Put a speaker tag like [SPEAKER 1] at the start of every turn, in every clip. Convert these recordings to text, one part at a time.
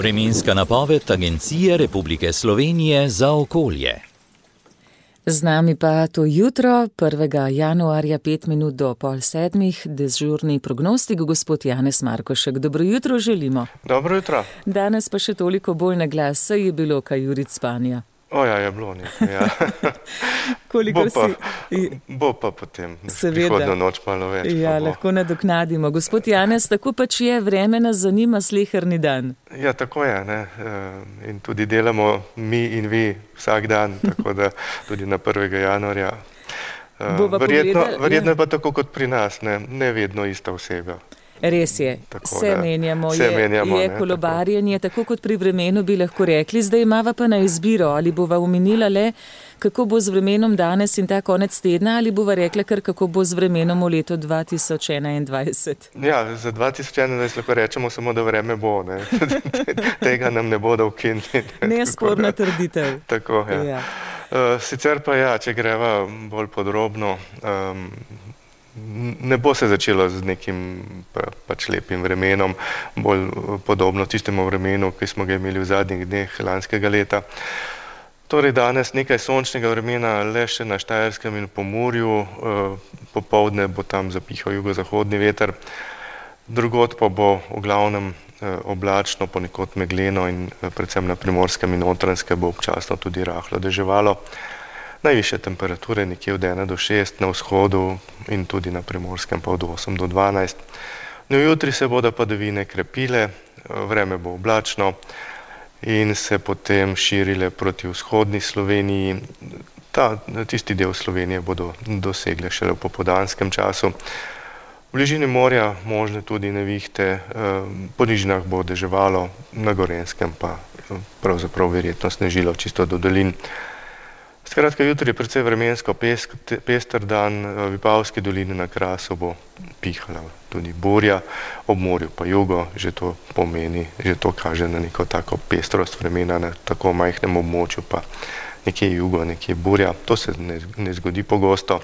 [SPEAKER 1] Vremenska napoved Agencije Republike Slovenije za okolje.
[SPEAKER 2] Z nami pa to jutro, 1. januarja, 5 minut do 6:30, dežurni prognostik, gospod Janez Markošek. Dobro jutro želimo.
[SPEAKER 3] Dobro jutro.
[SPEAKER 2] Danes pa še toliko bolj na glas, saj je bilo kaj uric spanja.
[SPEAKER 3] Ja, je bilo nekaj, ja. Bo pa potem, prihodno noč malo več.
[SPEAKER 2] Ja, lahko nadoknadimo. Gospod Janez, tako pač je, vreme nas zanima sleherni dan.
[SPEAKER 3] Ja, tako je, ne. In tudi delamo mi in vi vsak dan, tako da tudi na 1. januarja. Verjetno je pa tako kot pri nas, ne vedno ista oseba.
[SPEAKER 2] Res je, se menjamo, je kolobarjenje, tako kot pri vremenu bi lahko rekli, zdaj imava pa na izbiro, ali bova omenila le, kako bo z vremenom danes in ta konec tedna, ali bova rekla kar, kako bo z vremenom v letu 2021.
[SPEAKER 3] Ja, za 2021 lahko rečemo samo, da vreme bo, ne. Tega nam ne bodo ukinili.
[SPEAKER 2] Nesporna trditev.
[SPEAKER 3] Tako, ja. Sicer pa ja, če greva bolj podrobno, ne bo se začelo z nekim pač lepim vremenom, bolj podobno tistemu vremenu, ki smo ga imeli v zadnjih dneh lanskega leta. Torej danes nekaj sončnega vremena le še na Štajerskem in Pomurju, popoldne bo tam zapihal jugozahodni veter, drugod pa bo v glavnem oblačno, ponekod megleno in predvsem na Primorskem in Notranjskem bo občasno tudi rahlo deževalo. Najvišje temperature nekje od 1 do 6 na vzhodu in tudi na Primorskem pa od 8 do 12. No, jutri se bodo padavine krepile, vreme bo oblačno in se potem širile proti vzhodni Sloveniji. Tisti del Slovenije bodo dosegle šele v popoldanskem času. V bližini morja možne tudi nevihte, po nižinah bo deževalo, na Gorenjskem pa pravzaprav verjetno snežilo čisto do dolin. Skratka, jutri je precej vremensko pester dan, v Vipavski dolini na Krasu bo pihala tudi burja, ob morju pa jugo, že to pomeni, že to kaže na neko tako pestrost vremena na tako majhnem območju, pa nekje jugo, nekje burja, to se ne zgodi pogosto.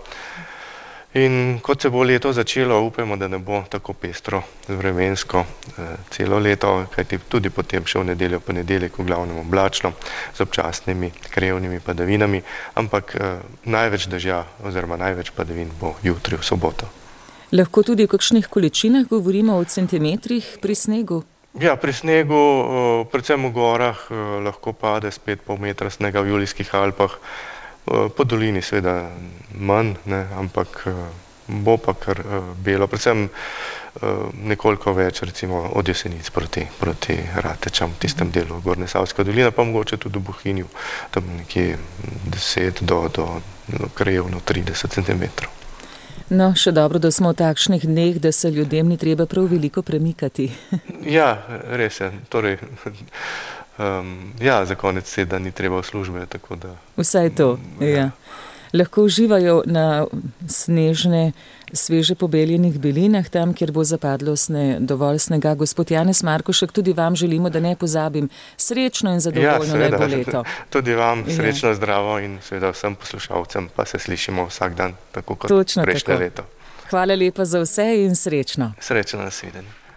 [SPEAKER 3] In kot se bo leto začelo, upajmo, da ne bo tako pestro vremensko celo leto, kajti tudi potem še v nedeljo, ponedeljek v glavnem oblačno, z občasnimi krevnimi padavinami, ampak največ dežja oziroma največ padavin bo jutri v soboto.
[SPEAKER 2] Lahko tudi o kakšnih količinah govorimo, o centimetrih pri snegu?
[SPEAKER 3] Ja, pri snegu, predvsem v gorah, lahko pade spet pol metra snega v Julijskih Alpah. Po dolini seveda manj, ampak bo pa kar belo, predvsem nekoliko več recimo od Jesenic proti Ratečam, v tistem delu Gornje Savske doline, pa mogoče tudi v Bohinju, tam nekje 10 do krajevno 30 centimetrov.
[SPEAKER 2] No, še dobro, da smo v takšnih dneh, da se ljudem ni treba prav veliko premikati.
[SPEAKER 3] Ja, res je, torej... za konec tedna ni treba v službe, tako da...
[SPEAKER 2] Vsaj to, ja. Lahko uživajo na snežne, sveže pobeljenih belinah, tam, kjer bo zapadlo dovolj snega. Gospod Janez Markošek, tudi vam želimo, da ne pozabim, srečno in zadovoljno lepo leto.
[SPEAKER 3] Tudi vam srečno, zdravo in seveda vsem poslušalcem pa se slišimo vsak dan, tako kot prejšnje leto.
[SPEAKER 2] Hvala lepa za vse in srečno.
[SPEAKER 3] Srečno, nasvidenje.